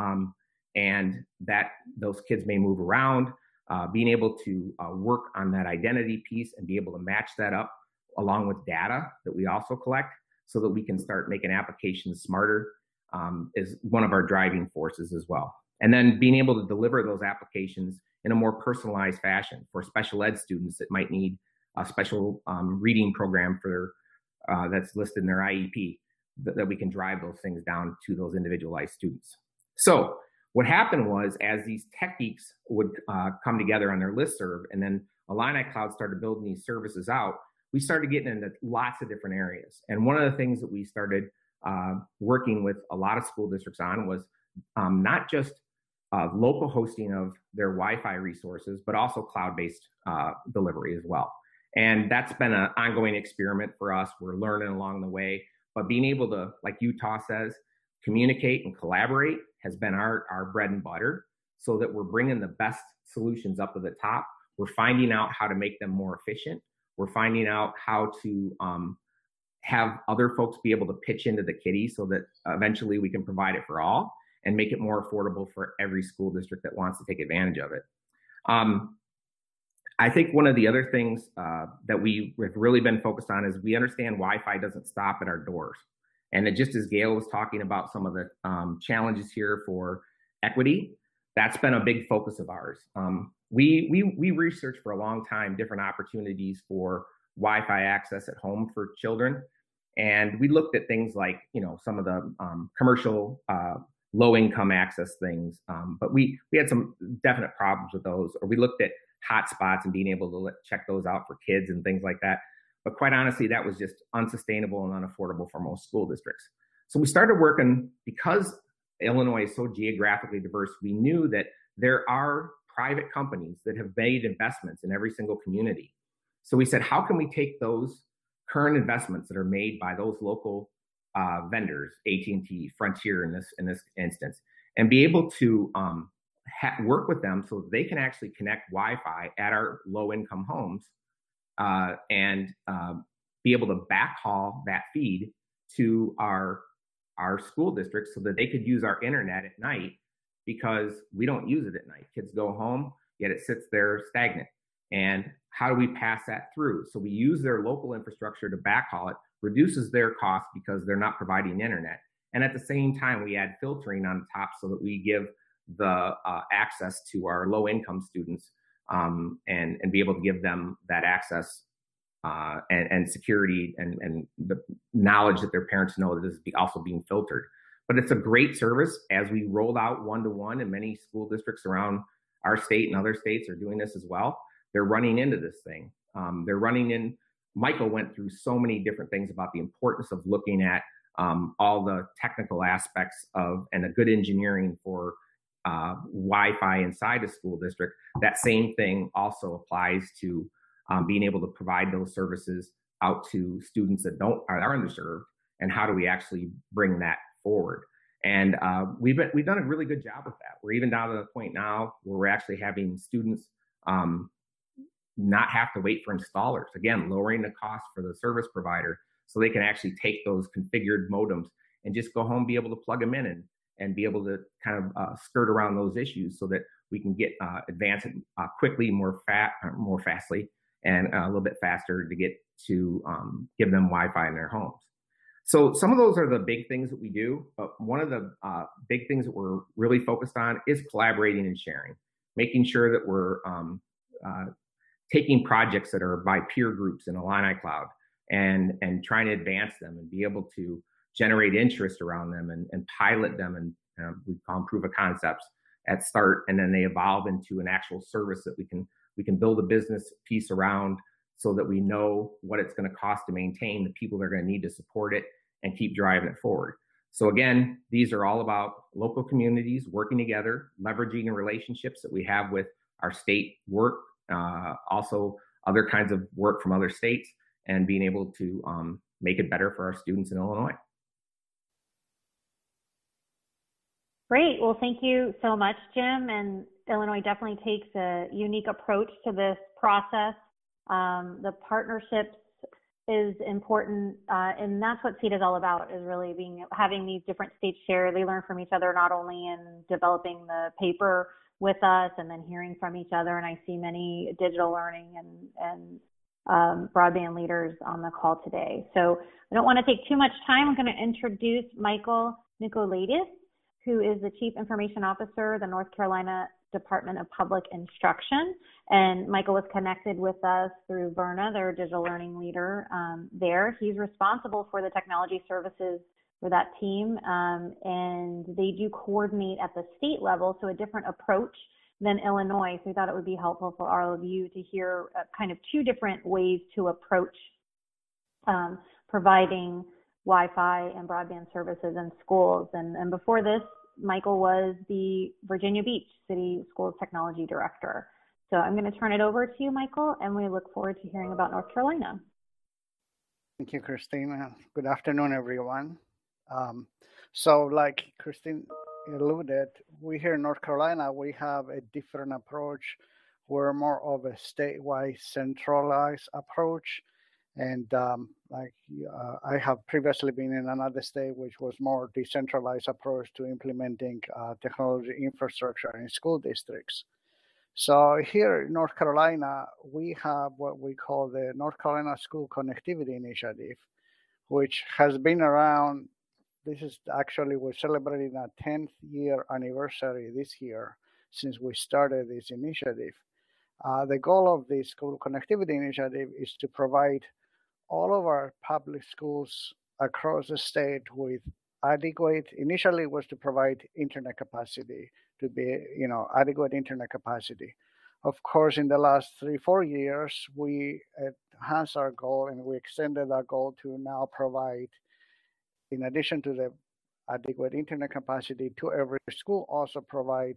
and that those kids may move around. Being able to work on that identity piece and be able to match that up along with data that we also collect so that we can start making applications smarter is one of our driving forces as well. And then being able to deliver those applications in a more personalized fashion for special ed students that might need a special reading program for that's listed in their IEP, that we can drive those things down to those individualized students. So what happened was, as these techniques would come together on their listserv, and then Illini Cloud started building these services out, we started getting into lots of different areas. And one of the things that we started working with a lot of school districts on was not just local hosting of their Wi-Fi resources, but also cloud-based delivery as well. And that's been an ongoing experiment for us. We're learning along the way, but being able to, like Utah says, communicate and collaborate has been our bread and butter, so that we're bringing the best solutions up to the top. We're finding out how to make them more efficient. We're finding out how to have other folks be able to pitch into the kitty so that eventually we can provide it for all and make it more affordable for every school district that wants to take advantage of it. I think one of the other things that we have really been focused on is we understand Wi-Fi doesn't stop at our doors. And it, just as Gail was talking about some of the challenges here for equity, that's been a big focus of ours. We researched for a long time different opportunities for Wi-Fi access at home for children. And we looked at things like, some of the commercial low-income access things, but we had some definite problems with those. Or we looked at hotspots and being able to check those out for kids and things like that. But quite honestly, that was just unsustainable and unaffordable for most school districts. So we started working, because Illinois is so geographically diverse, we knew that there are private companies that have made investments in every single community. So we said, how can we take those current investments that are made by those local vendors, AT&T, Frontier in this instance, and be able to work with them so that they can actually connect Wi-Fi at our low-income homes and be able to backhaul that feed to our school districts so that they could use our internet at night, because we don't use it at night. Kids go home, yet it sits there stagnant. And how do we pass that through? So we use their local infrastructure to backhaul it, reduces their cost because they're not providing internet. And at the same time, we add filtering on top so that we give the access to our low-income students and be able to give them that access and security and the knowledge that their parents know that this is also being filtered. But it's a great service. As we rolled out one-to-one, and many school districts around our state and other states are doing this as well, they're running into this thing. Michael went through so many different things about the importance of looking at all the technical aspects of and a good engineering for Wi-Fi inside a school district. That same thing also applies to being able to provide those services out to students that are underserved, and how do we actually bring that forward. And we've done a really good job with that. We're even down to the point now where we're actually having students not have to wait for installers. Again, lowering the cost for the service provider so they can actually take those configured modems and just go home, be able to plug them in and be able to kind of skirt around those issues so that we can get advanced quickly, more fastly, and a little bit faster to get to give them Wi-Fi in their homes. So some of those are the big things that we do, but one of the big things that we're really focused on is collaborating and sharing, making sure that we're taking projects that are by peer groups in Illini Cloud and trying to advance them and be able to generate interest around them and pilot them, and we call them proof of concepts at start, and then they evolve into an actual service that we can build a business piece around, so that we know what it's going to cost to maintain, the people that are going to need to support it, and keep driving it forward. So again, these are all about local communities working together, leveraging the relationships that we have with our state work, also other kinds of work from other states, and being able to make it better for our students in Illinois. Great. Well, thank you so much, Jim. And Illinois definitely takes a unique approach to this process. The partnerships is important, and that's what SEED is all about, is really having these different states share. They learn from each other, not only in developing the paper with us and then hearing from each other. And I see many digital learning and broadband leaders on the call today. So I don't want to take too much time. I'm going to introduce Michael Nicolaitis, who is the Chief Information Officer, the North Carolina Department of Public Instruction. And Michael was connected with us through Verna, their digital learning leader there. He's responsible for the technology services for that team, and they do coordinate at the state level, so a different approach than Illinois. So we thought it would be helpful for all of you to hear kind of two different ways to approach providing Wi-Fi and broadband services in schools. And before this, Michael was the Virginia Beach City Schools Technology Director. So I'm going to turn it over to you, Michael, and we look forward to hearing about North Carolina. Thank you, Christine. Good afternoon, everyone. So like Christine alluded, we here in North Carolina, we have a different approach. We're more of a statewide centralized approach. And I have previously been in another state, which was more decentralized approach to implementing technology infrastructure in school districts. So here in North Carolina, we have what we call the North Carolina School Connectivity Initiative, which has been around. This is actually, we're celebrating our 10th year anniversary this year since we started this initiative. The goal of the School Connectivity Initiative is to provide all of our public schools across the state with adequate, initially was to provide internet capacity, to be, adequate internet capacity. Of course, in the last 3-4 years, we enhanced our goal and we extended our goal to now provide, in addition to the adequate internet capacity to every school, also provide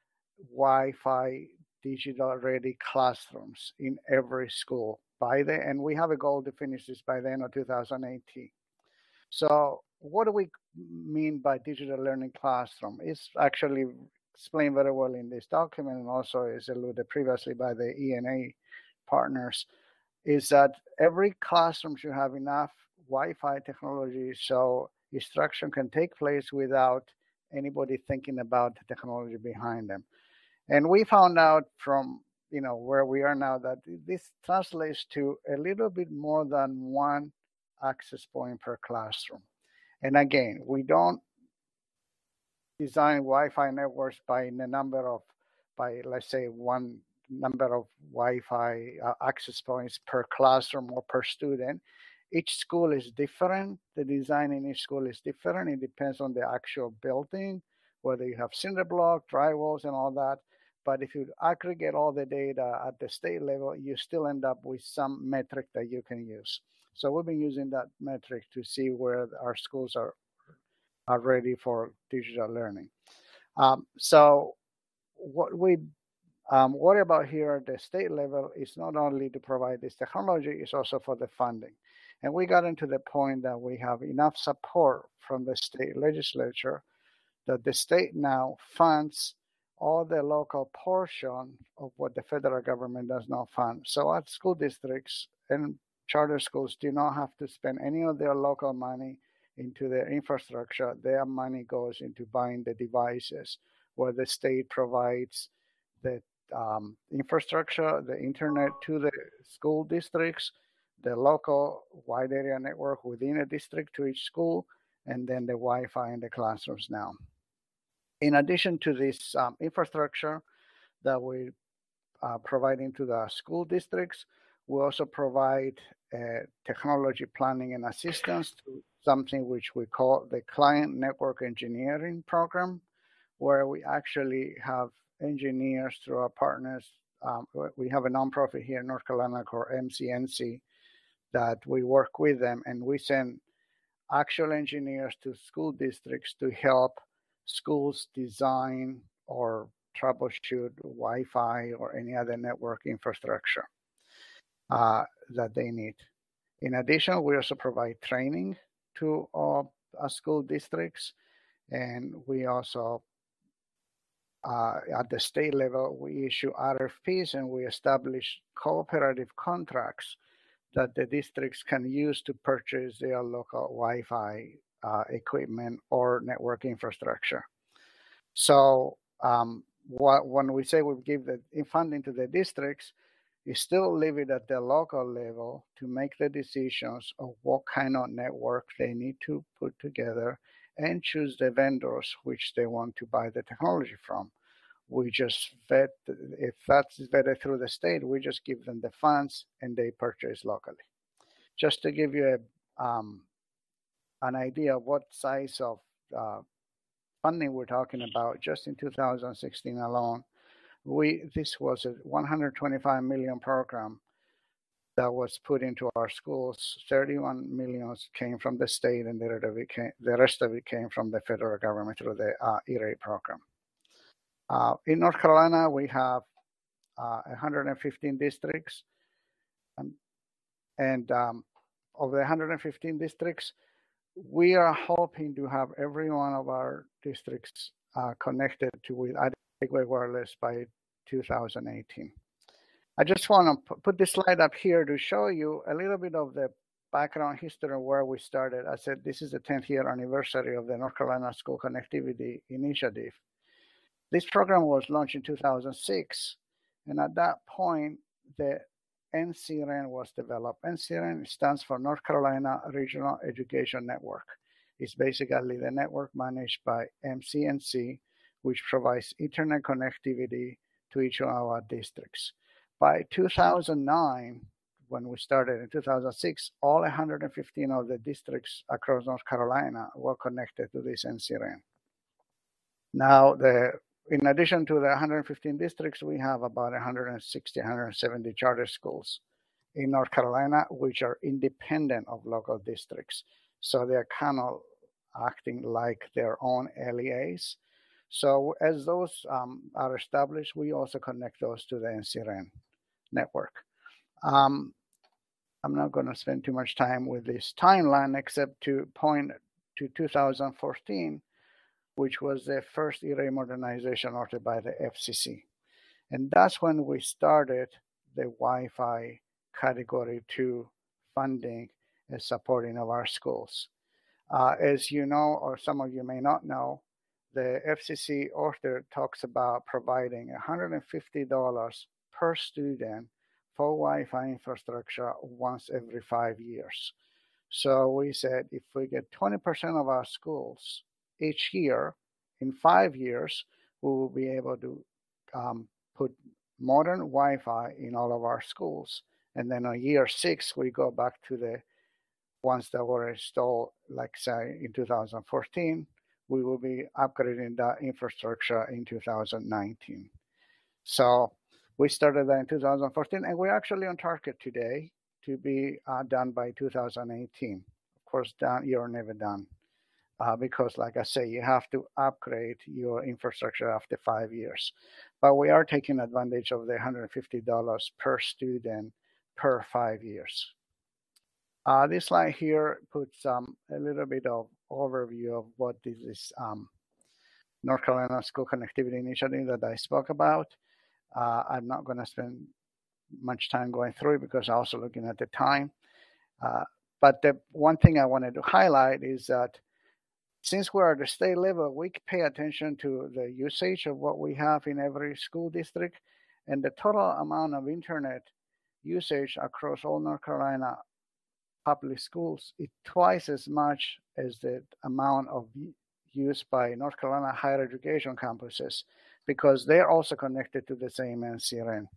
Wi-Fi digital ready classrooms in every school and we have a goal to finish this by the end of 2018. So what do we mean by digital learning classroom? It's actually explained very well in this document and also is alluded previously by the ENA partners, is that every classroom should have enough Wi-Fi technology so instruction can take place without anybody thinking about the technology behind them. And we found out from where we are now that this translates to a little bit more than one access point per classroom. And again, we don't design Wi-Fi networks by let's say one number of Wi-Fi access points per classroom or per student. Each school is different. The design in each school is different. It depends on the actual building, whether you have cinder block, drywalls, and all that. But if you aggregate all the data at the state level, you still end up with some metric that you can use. So we've been using that metric to see where our schools are ready for digital learning. So what we worry about here at the state level is not only to provide this technology, it's also for the funding. And we got into the point that we have enough support from the state legislature that the state now funds all the local portion of what the federal government does not fund. So our school districts and charter schools do not have to spend any of their local money into their infrastructure. Their money goes into buying the devices, where the state provides the infrastructure, the internet to the school districts, the local wide area network within a district to each school, and then the Wi-Fi in the classrooms now. In addition to this infrastructure that we providing to the school districts, we also provide technology planning and assistance to something which we call the Client Network Engineering Program, where we actually have engineers through our partners. We have a nonprofit here in North Carolina called MCNC that we work with them, and we send actual engineers to school districts to help schools design or troubleshoot Wi-Fi or any other network infrastructure that they need. In addition, we also provide training to our school districts, and we also, at the state level, we issue RFPs and we establish cooperative contracts that the districts can use to purchase their local Wi-Fi equipment or network infrastructure. So when we say we give the funding to the districts, you still leave it at the local level to make the decisions of what kind of network they need to put together and choose the vendors which they want to buy the technology from. We just vet, if that's vetted through the state, we just give them the funds and they purchase locally. Just to give you an idea of what size of funding we're talking about, just in 2016 alone, This was a $125 million program that was put into our schools. 31 million came from the state, and the rest of it came from the federal government through the E-rate program. In North Carolina, we have 115 districts, and of the 115 districts, we are hoping to have every one of our districts connected with adequate wireless by 2018. I just want to put this slide up here to show you a little bit of the background history of where we started. I said this is the 10th year anniversary of the North Carolina School Connectivity Initiative. This program was launched in 2006, and at that point, the NCRN was developed. NCRN stands for North Carolina Regional Education Network. It's basically the network managed by MCNC, which provides internet connectivity to each of our districts. By 2009, when we started in 2006, all 115 of the districts across North Carolina were connected to this NCRN. Now, in addition to the 115 districts, we have about 160, 170 charter schools in North Carolina, which are independent of local districts. So they're kind of acting like their own LEAs. So as those are established, we also connect those to the NCRN network. I'm not going to spend too much time with this timeline except to point to 2014, which was the first E-rate modernization ordered by the FCC. And that's when we started the Wi-Fi Category 2 funding and supporting of our schools. As you know, or some of you may not know, the FCC order talks about providing $150 per student for Wi-Fi infrastructure once every 5 years. So we said if we get 20% of our schools each year, in 5 years, we will be able to put modern Wi-Fi in all of our schools. And then on year 6, we go back to the ones that were installed, like say in 2014, we will be upgrading that infrastructure in 2019. So we started that in 2014, and we're actually on target today to be done by 2018. Of course, you're never done because, like I say, you have to upgrade your infrastructure after 5 years. But we are taking advantage of the $150 per student per 5 years. This slide here puts a little bit of overview of what is this North Carolina School Connectivity Initiative that I spoke about. I'm not going to spend much time going through it because I'm also looking at the time. But the one thing I wanted to highlight is that since we're at the state level, we pay attention to the usage of what we have in every school district, and the total amount of internet usage across all North Carolina public schools is twice as much as the amount of use by North Carolina higher education campuses, because they're also connected to the same NCRN.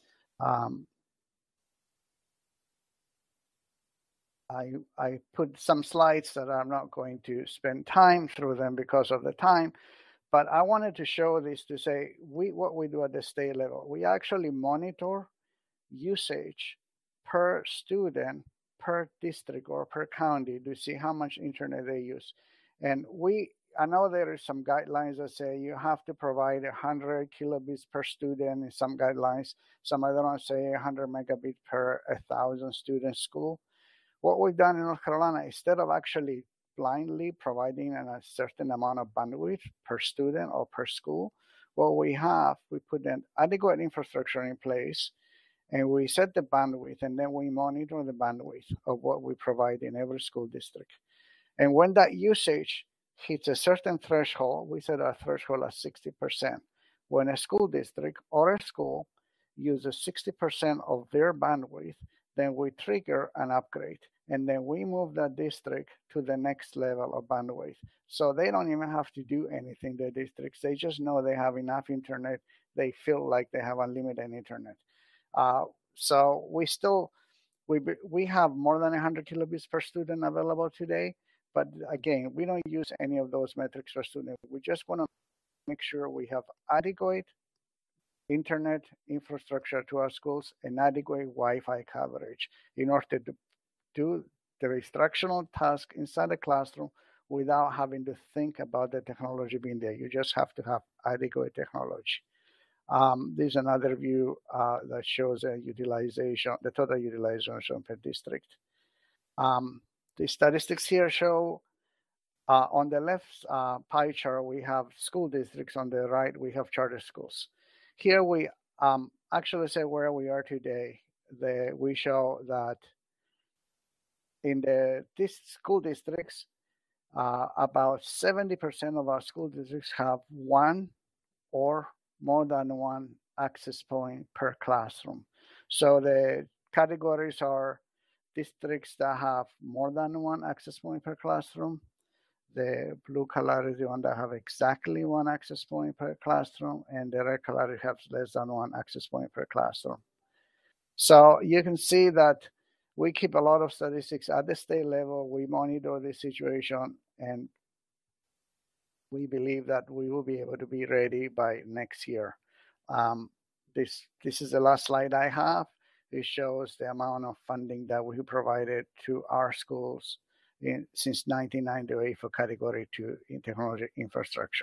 I put some slides that I'm not going to spend time through them because of the time, but I wanted to show this to say what we do at the state level. We actually monitor usage per student, per district, or per county to see how much internet they use. And I know there is some guidelines that say you have to provide 100 kilobits per student in some guidelines. Some other ones say 100 megabits per 1,000 student school. What we've done in North Carolina, instead of actually blindly providing a certain amount of bandwidth per student or per school, what we put an adequate infrastructure in place, and we set the bandwidth, and then we monitor the bandwidth of what we provide in every school district. And when that usage hits a certain threshold, we set our threshold at 60%. When a school district or a school uses 60% of their bandwidth, then we trigger an upgrade, and then we move that district to the next level of bandwidth. So they don't even have to do anything, the districts. They just know they have enough internet. They feel like they have unlimited internet. So we have more than 100 kilobits per student available today. But again, we don't use any of those metrics per student. We just want to make sure we have adequate internet infrastructure to our schools and adequate Wi-Fi coverage in order to do the instructional task inside the classroom without having to think about the technology being there. You just have to have adequate technology. This is another view that shows the total utilization per district. The statistics here show on the left pie chart, we have school districts. On the right, we have charter schools. Here we actually say where we are today. We show that in these school districts, about 70% of our school districts have one or more than one access point per classroom. So the categories are districts that have more than one access point per classroom. The blue color is the one that have exactly one access point per classroom, and the red color has less than one access point per classroom. So you can see that we keep a lot of statistics at the state level. We monitor the situation, and we believe that we will be able to be ready by next year. This is the last slide I have. It shows the amount of funding that we provided to our schools since 1998 for Category 2 in technology infrastructure.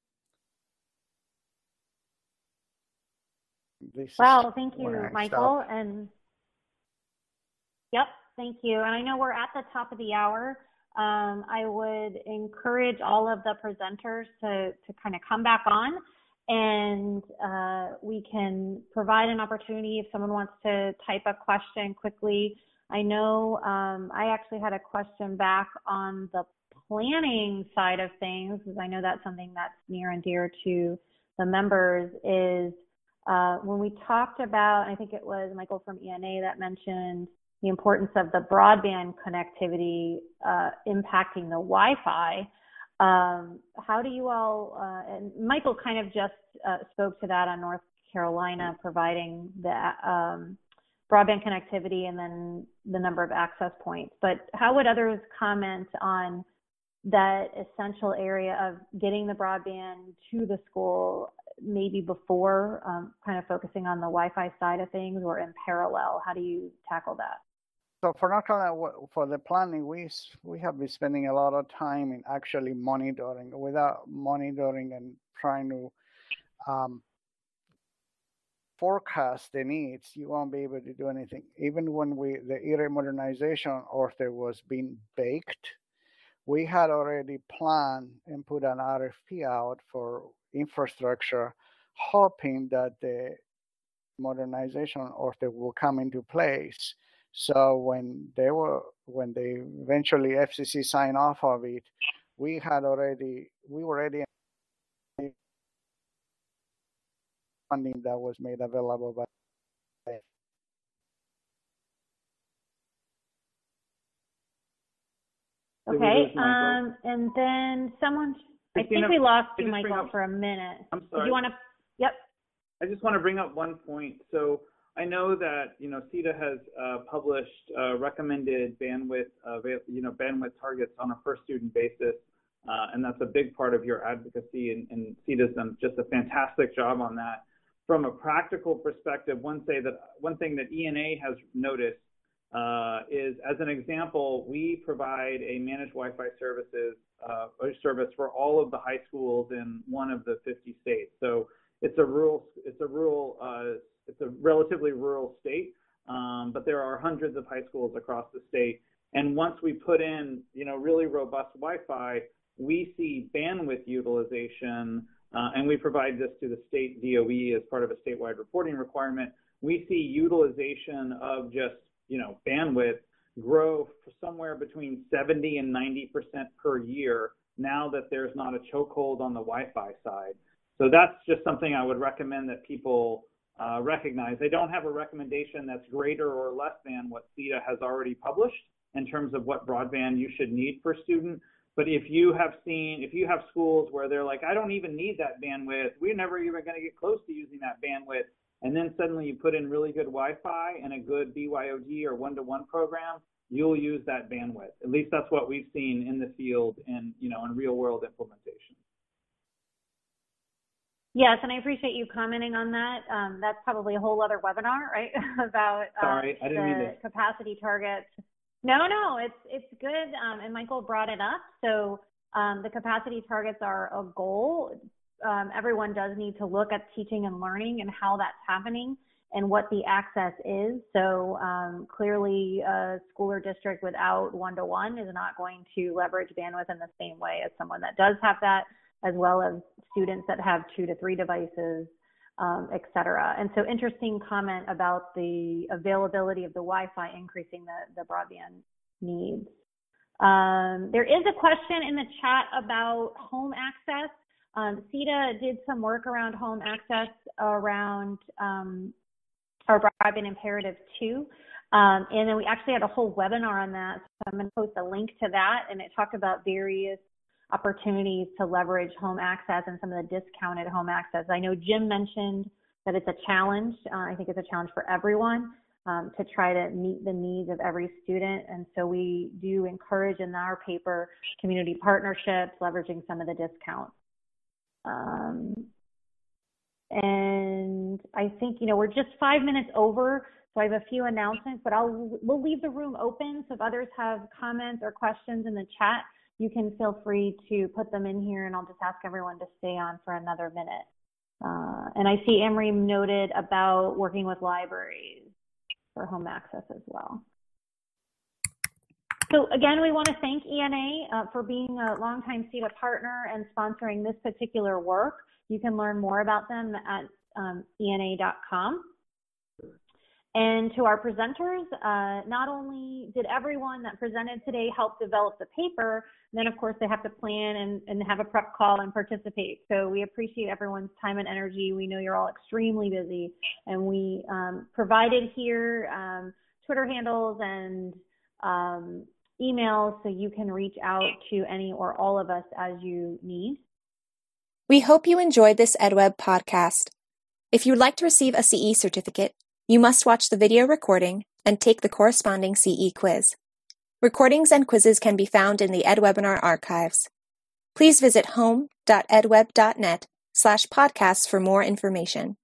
Wow, thank you, Michael. And yep, thank you. And I know we're at the top of the hour. I would encourage all of the presenters to kind of come back on, and we can provide an opportunity if someone wants to type a question quickly. I know I actually had a question back on the planning side of things, because I know that's something that's near and dear to the members, is when we talked about, I think it was Michael from ENA that mentioned the importance of the broadband connectivity impacting the Wi-Fi. How do you all, and Michael kind of just spoke to that on North Carolina, providing the broadband connectivity and then the number of access points. But how would others comment on that essential area of getting the broadband to the school, maybe before kind of focusing on the Wi-Fi side of things, or in parallel? How do you tackle that? So for North Carolina, for the planning, we have been spending a lot of time in actually monitoring. Without monitoring and trying to forecast the needs, you won't be able to do anything. Even when the E-rate modernization order was being baked, we had already planned and put an RFP out for infrastructure, hoping that the modernization order will come into place. So when they eventually FCC signed off of it, we were already funding that was made available by. Okay, and then someone, I think we lost you, Michael, for a minute. I'm sorry. Do you want to? Yep. I just want to bring up one point. So I know that CETA has published recommended bandwidth bandwidth targets on a per student basis, and that's a big part of your advocacy. And CETA's done just a fantastic job on that. From a practical perspective, one thing that ENA has noticed is, as an example, we provide a managed Wi-Fi service for all of the high schools in one of the 50 states. So it's a relatively rural state, but there are hundreds of high schools across the state. And once we put in, really robust Wi-Fi, we see bandwidth utilization, and we provide this to the state DOE as part of a statewide reporting requirement. We see utilization of just, bandwidth grow for somewhere between 70 and 90% per year now that there's not a chokehold on the Wi-Fi side. So that's just something I would recommend that people recognize. They don't have a recommendation that's greater or less than what CETA has already published in terms of what broadband you should need per student. But if you have schools where they're like, I don't even need that bandwidth, we're never even going to get close to using that bandwidth, and then suddenly you put in really good Wi-Fi and a good BYOD or one-to-one program, you'll use that bandwidth. At least that's what we've seen in the field and in real-world implementation. Yes, and I appreciate you commenting on that. That's probably a whole other webinar, right? About Sorry, I didn't mean to. Capacity targets. No, it's good. And Michael brought it up. So the capacity targets are a goal. Everyone does need to look at teaching and learning and how that's happening and what the access is. So clearly a school or district without one-to-one is not going to leverage bandwidth in the same way as someone that does have that, as well as students that have 2 to 3 devices, et cetera. And so interesting comment about the availability of the Wi-Fi increasing the broadband needs. There is a question in the chat about home access. CETA did some work around home access around our Broadband Imperative 2. And then we actually had a whole webinar on that. So I'm going to post a link to that. And it talked about various opportunities to leverage home access and some of the discounted home access. I know Jim mentioned that it's a challenge. I think it's a challenge for everyone to try to meet the needs of every student. And so we do encourage in our paper community partnerships, leveraging some of the discounts. And I think, we're just 5 minutes over, so I have a few announcements, but we'll leave the room open. So if others have comments or questions in the chat, you can feel free to put them in here, and I'll just ask everyone to stay on for another minute. And I see Emery noted about working with libraries for home access as well. So again, we want to thank ENA for being a longtime CETA partner and sponsoring this particular work. You can learn more about them at ENA.com. And to our presenters, not only did everyone that presented today help develop the paper, then of course they have to plan and have a prep call and participate. So we appreciate everyone's time and energy. We know you're all extremely busy, and we provided here Twitter handles and emails so you can reach out to any or all of us as you need. We hope you enjoyed this EdWeb podcast. If you'd like to receive a CE certificate, you must watch the video recording and take the corresponding CE quiz. Recordings and quizzes can be found in the EdWebinar archives. Please visit home.edweb.net/podcasts for more information.